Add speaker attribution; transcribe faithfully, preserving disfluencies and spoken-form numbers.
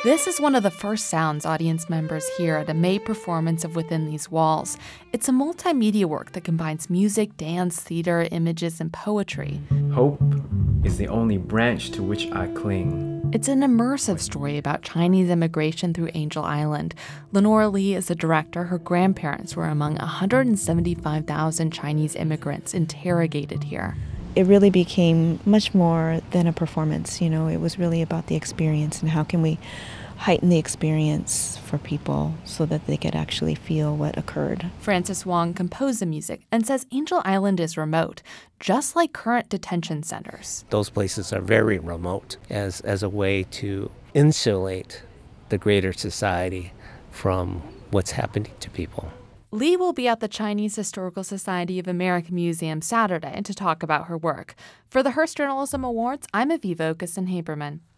Speaker 1: This is one of the first sounds audience members hear at a May performance of Within These Walls. It's a multimedia work that combines music, dance, theater, images, and poetry.
Speaker 2: Hope is the only branch to which I cling.
Speaker 1: It's an immersive story about Chinese immigration through Angel Island. Lenora Lee is the director. Her grandparents were among one hundred seventy-five thousand Chinese immigrants interrogated here.
Speaker 3: It really became much more than a performance. You know, it was really about the experience and how can we heighten the experience for people so that they could actually feel what occurred.
Speaker 1: Francis Wong composed the music and says Angel Island is remote, just like current detention centers.
Speaker 4: Those places are very remote as, as a way to insulate the greater society from what's happening to people.
Speaker 1: Lee will be at the Chinese Historical Society of America Museum Saturday to talk about her work. For the Hearst Journalism Awards, I'm Aviva Okeson-Haberman.